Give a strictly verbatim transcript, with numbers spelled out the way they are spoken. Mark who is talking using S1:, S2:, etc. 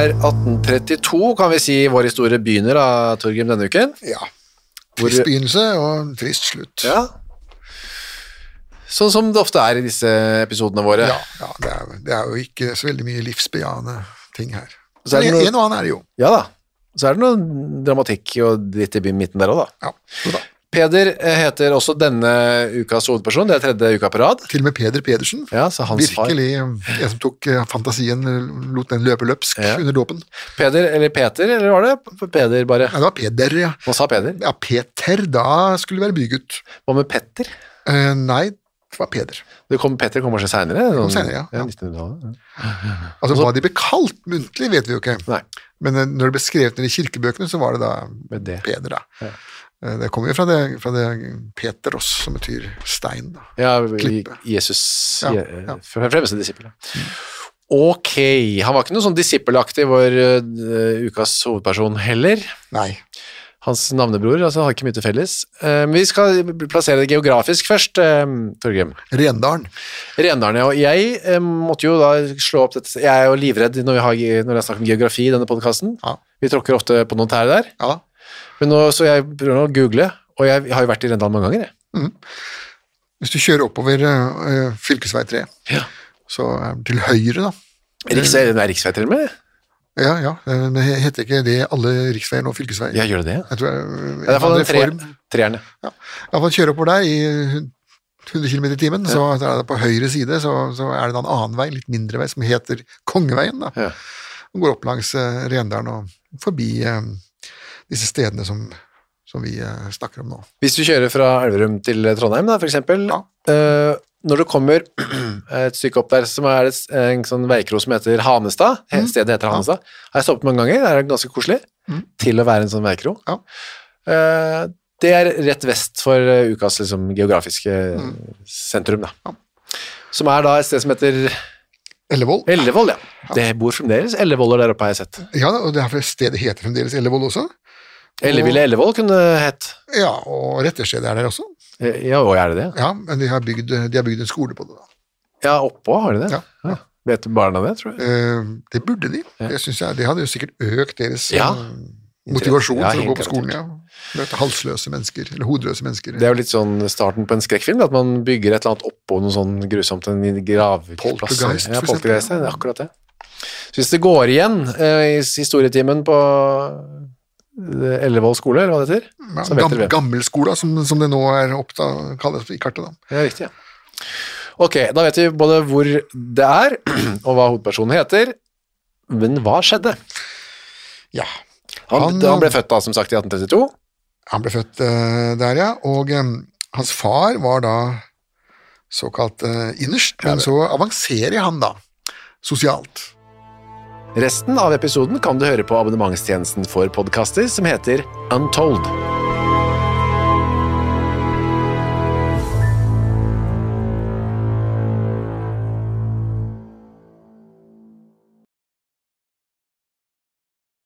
S1: er atten trettito, kan vi si vår historie begynner da, Torgrim, denne uken?
S2: Ja, trist begynnelse og trist slutt.
S1: Ja, sånn som det ofte er i disse episodene våre.
S2: Ja, ja det, er, det er jo ikke så veldig mye livsbejaende ting her.
S1: Så er det
S2: noe,
S1: noe,
S2: en og annen er det jo.
S1: Ja da, så er det noe dramatikk og dritt i midten der også da.
S2: Ja, så da.
S1: Peder heter også denne ukas hovedperson, det er tredje uka på rad.
S2: Til og med Peder Pedersen,
S1: ja, så hans
S2: virkelig far. En som tok fantasien, lot den løpe løpsk ja. Under dåpen.
S1: Peder, eller Peter, eller var det Peder bare?
S2: Ja, det var Peder, ja.
S1: Hva sa Peder?
S2: Ja, Peter, da skulle det være bygutt.
S1: Hva med Petter?
S2: Uh, nei, det var Peder.
S1: Det kom, Petter kommer kanskje senere?
S2: Det kom senere, ja.
S1: ja. nittenhundretallet. Ja.
S2: Altså, Også, hva de ble kalt muntlig, vet vi jo ikke.
S1: Nei.
S2: Men når det ble skrevet ned i kirkebøkene, så var det da
S1: det.
S2: Peder, da.
S1: Ja.
S2: Det kommer jo fra det, fra det Peteros, som betyr stein. Da.
S1: Ja,
S2: Klippe.
S1: Jesus,
S2: ja,
S1: ja. Fremste disippel. Mm. Ok, han var ikke noe sånn disippelaktig vår uh, ukas hovedperson heller.
S2: Nei.
S1: Hans navnebror, altså har ikke mye til felles. Uh, men vi skal plassere det geografisk først, uh, Torgrim.
S2: Rendalen.
S1: Rendalen, ja. Og jeg uh, måtte jo da slå opp dette. Jeg er jo livredd når vi har, når jeg snakker om geografi i denne podcasten. Ja. Vi tråkker ofte på noen tær der. Ja. Men nå, så jeg prøver å google, og jeg har jo vært i Rendalen mange ganger. Jeg.
S2: Mm. Hvis du kjører oppover uh, fylkesvei tre, ja. Så er det til høyre da.
S1: Riksvei, det er riksvei til og med?
S2: Ja, ja, men heter ikke det alle riksveier og fylkesveier?
S1: Ja, gjør det det?
S2: Jeg tror jeg,
S1: ja, det er for den tre, treerne.
S2: Ja, i hvert fall kjøre oppover der i hundre kilometer i timen, ja. Så er det på høyre side, så, så er det en annen vei, litt mindre vei, som heter Kongeveien da. Ja. Den går opp langs uh, Rendalen og forbi... Uh, disse stedene som, som vi uh, snakker om nå. Hvis
S1: du kjører fra Elverum til Trondheim, da, for eksempel, ja. uh, når du kommer et stykke opp der, som er et, en sånn veikro som heter Hanestad, mm. stedet heter Hanestad, ja. Har jeg stoppet mange ganger, det er ganske koselig, mm. til å være en sånn veikro. Ja. Uh, det er rett vest for uh, ukas liksom, geografiske mm. sentrum, da. Ja. Som er da et sted som heter...
S2: Ellevoll.
S1: Ellevoll, ja. ja. Det bor fremdeles Ellevoller der oppe, har jeg sett.
S2: Ja, og det er for stedet heter fremdeles Ellevoll også.
S1: Elleville Ellevoll kunne hett.
S2: Ja, og retterstedet er der også.
S1: Ja, og er det det?
S2: Ja, men de har bygd, de har bygd en skole på det da.
S1: Ja, oppå har de det?
S2: Ja. ja.
S1: Vet barna det, tror jeg?
S2: Uh, det burde de. Ja. Det synes jeg, det hadde jo sikkert økt deres
S1: ja.
S2: motivasjon
S1: ja,
S2: for å gå på skolen, ja. Møte halsløse mennesker, eller hodeløse mennesker.
S1: Det er jo litt sånn starten på en skrekkfilm, at man bygger et eller annet oppå noe sånn grusomt, en gravplass.
S2: Poltergeist,
S1: ja, poltergeist, det er akkurat det. Så hvis det går igjen uh, i historietimen på Ellevoll skole, eller hva det heter?
S2: Ja, gammel, gammel skole, som, som det nå er opptatt, kalles i kartet da.
S1: Ja, riktig, ja. Ok, da vet vi både hvor det er, og hva hovedpersonen heter, men hva skjedde?
S2: Ja.
S1: Han, han, han ble født da, som sagt, i atten trettito.
S2: Han ble født uh, der, ja, og um, hans far var da såkalt uh, innerst, men så avanserer han da, sosialt.
S1: Resten av episoden kan du høre på abonnementstjenesten for podcaster som heter Untold.